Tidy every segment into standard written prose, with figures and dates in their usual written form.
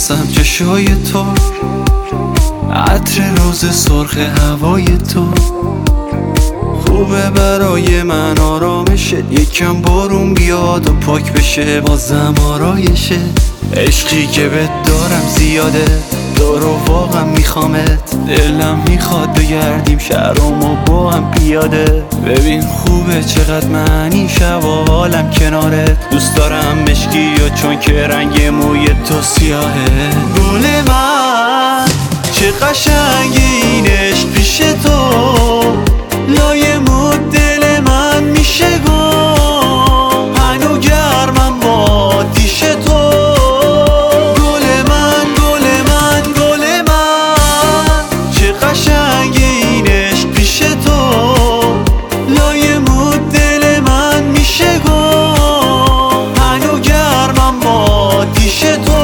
میشناسم چشای تو، عطر روز سرخ هوای تو. خوبه برای من آرامشه، یکم بارون بیاد و پاک بشه بازم آرایشه. عشقی که بهت دارم زیاده، دارو واقعا میخوامت. دلم میخواد بگردیم شهرامو با هم پیاده. ببین خوبه چقدر معنی شب و حالم کنارت. دوست دارم مشکی و چون که رنگ موی تو سیاهه. گل من چه قشنگی این عشق پیش تو، لای مود دل من میشه گم. هنو گرمم با آتیش تو. گل من گل من گل من چه قشنگی این عشق پیش تو، لای مود دل من میشه گم. هنو گرمم با آتیش تو.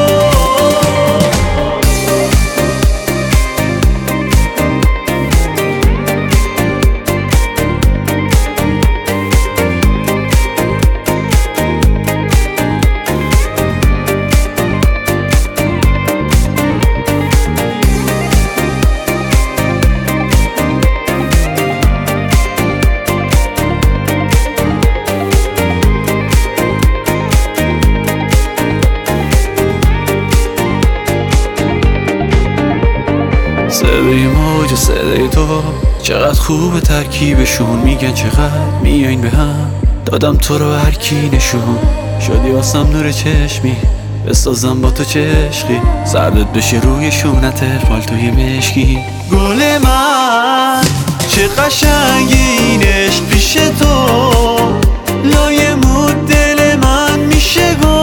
صدای موج صدای تو چقدر خوبه، ترکیبشون میگن چقدر میاین به هم. دادم تو رو هر کی نشون، شدی واسم نور چشمی، بسازم با تو چشقی. سردت بشه روی شونت پالتوی مشکی. گل من چه قشنگی این عشق پیش تو، لای مود دل من میشه گل.